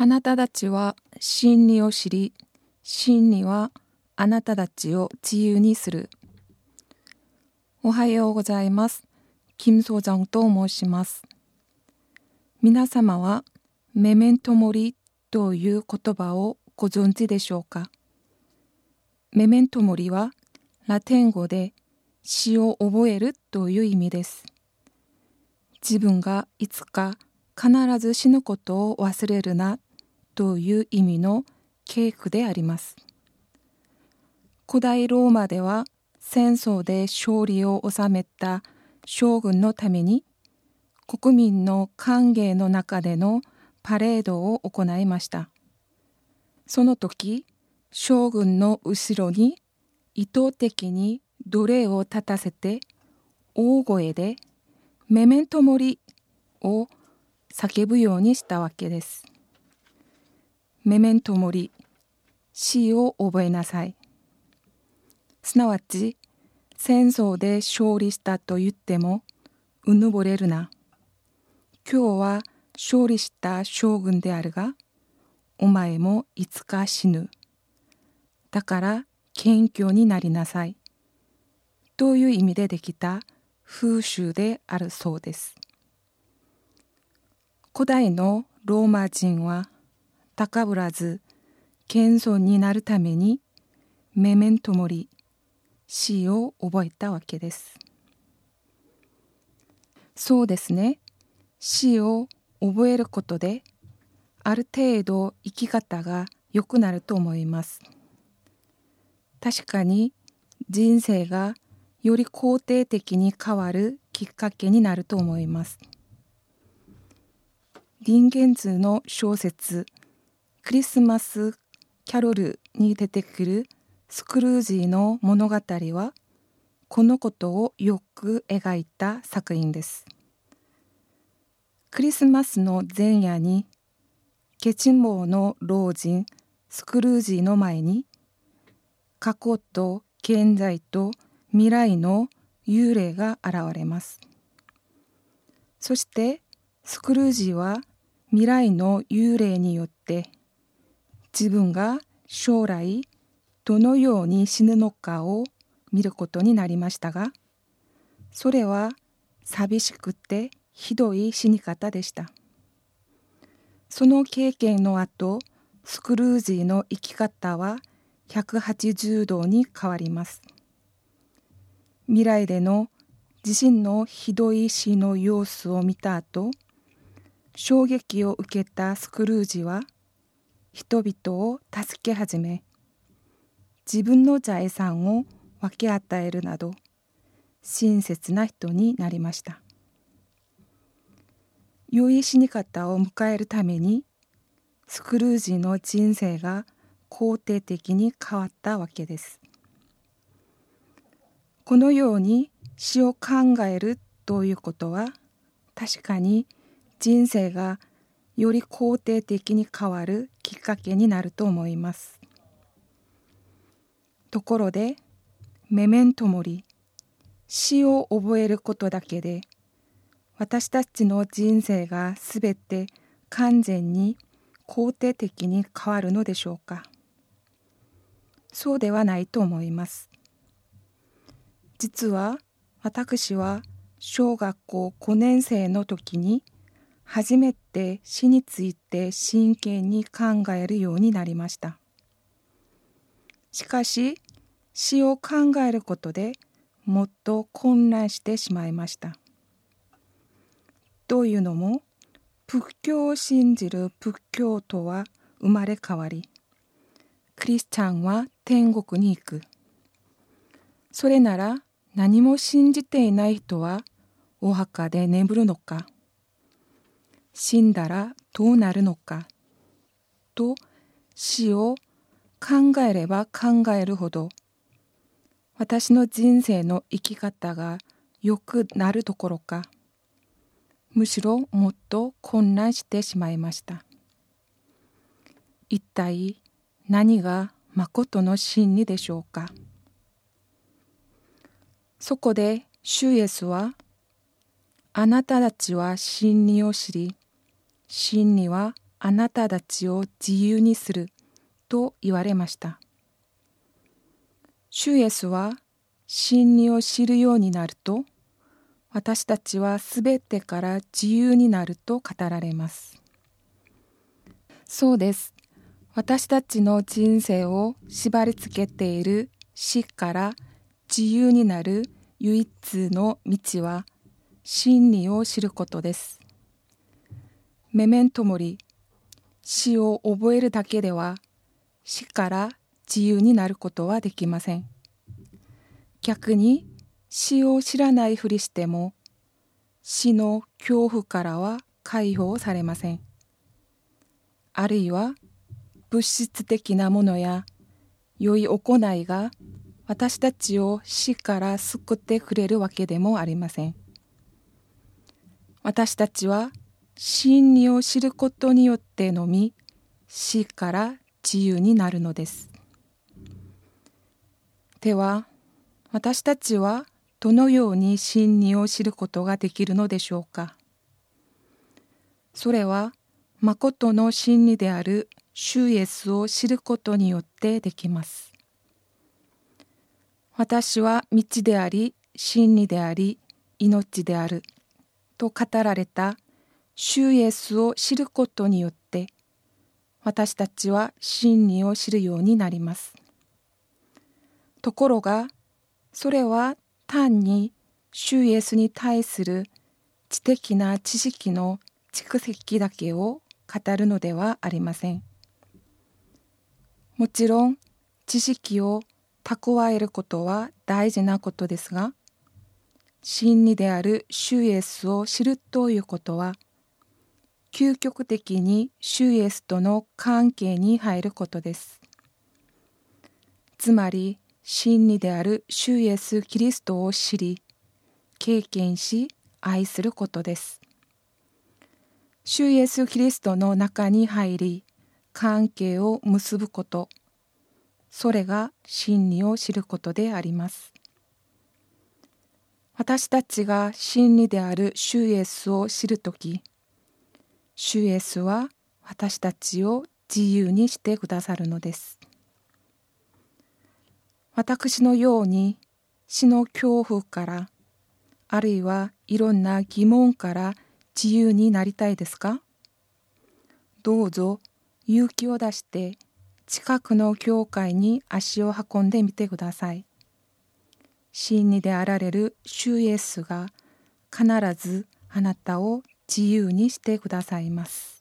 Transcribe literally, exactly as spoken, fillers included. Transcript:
なたたちは真理を知り、真理はあなたたちを自由にする。おはようございます。金総長と申します。皆様はメメントモリという言葉をご存知でしょうか。メメントモリはラテン語で死を覚えるという意味です。自分がいつか必ず死ぬことを忘れるなという意味の警句であります。古代ローマでは戦争で勝利を収めた将軍のために国民の歓迎の中でのパレードを行いました。その時、将軍の後ろに意図的に奴隷を立たせて大声でメメントモリを叫ぶようにしたわけです。メメントモリ、死を覚えなさい。すなわち、戦争で勝利したと言ってもうぬぼれるな。今日は勝利した将軍であるが、お前もいつか死ぬ。だから謙虚になりなさい。という意味でできた風習であるそうです。古代のローマ人は高ぶらず謙遜になるためにメメントモリ、死を覚えたわけです。そうですね。死を覚えることである程度生き方が良くなると思います。確かに人生がより肯定的に変わるきっかけになると思います。リンゲンズの小説クリスマスキャロルに出てくるスクルージの物語はこのことをよく描いた作品です。クリスマスの前夜にケチンボーの老人スクルージの前に過去と現在と未来の幽霊が現れます。そしてスクルージは未来の幽霊によって自分が将来どのように死ぬのかを見ることになりましたが、それは寂しくてひどい死に方でした。その経験の後、スクルージの生き方はひゃくはちじゅうどに変わります。未来での自身のひどい死の様子を見た後、衝撃を受けたスクルージは人々を助け始め、自分の財産を分け与えるなど親切な人になりました。良い死に方を迎えるためにスクルージの人生が肯定的に変わったわけです。このように死を考えるということは確かに人生がより肯定的に変わるきっかけになると思います。ところでメメントモリ、死を覚えることだけで私たちの人生がすべて完全に肯定的に変わるのでしょうか。そうではないと思います。実は私は小学校ごねん生の時に初めて死について真剣に考えるようになりました。しかし死を考えることでもっと混乱してしまいました。というのも仏教を信じる仏教徒は生まれ変わり、クリスチャンは天国に行く。それなら何も信じていない人はお墓で眠るのか、死んだらどうなるのかと死を考えれば考えるほど私の人生の生き方が良くなるどころかむしろもっと混乱してしまいました。一体何が誠の真理でしょうか。そこで主イエスはあなたたちは真理を知り、真理はあなたたちを自由にすると言われました。主イエスは真理を知るようになると、私たちはすべてから自由になると語られます。そうです。私たちの人生を縛り付けている死から自由になる唯一の道は真理を知ることです。メメントモリ、死を覚えるだけでは死から自由になることはできません。逆に死を知らないふりしても死の恐怖からは解放されません。あるいは物質的なものや良い行いが私たちを死から救ってくれるわけでもありません。私たちは真理を知ることによってのみ死から自由になるのです。では、私たちはどのように真理を知ることができるのでしょうか。それは、誠の真理である主イエスを知ることによってできます。私は道であり、真理であり、命であると語られた主イエスを知ることによって、私たちは真理を知るようになります。ところが、それは単に主イエスに対する知的な知識の蓄積だけを語るのではありません。もちろん知識を蓄えることは大事なことですが、真理である主イエスを知るということは、究極的に主イエスとの関係に入ることです。つまり、真理である主イエス・キリストを知り、経験し、愛することです。主イエス・キリストの中に入り、関係を結ぶこと、それが真理を知ることであります。私たちが真理である主イエスを知るとき、主イエスは私たちを自由にしてくださるのです。私のように死の恐怖から、あるいはいろんな疑問から自由になりたいですか？どうぞ勇気を出して近くの教会に足を運んでみてください。真理であられる主イエスが必ずあなたを自由にしてくださいます。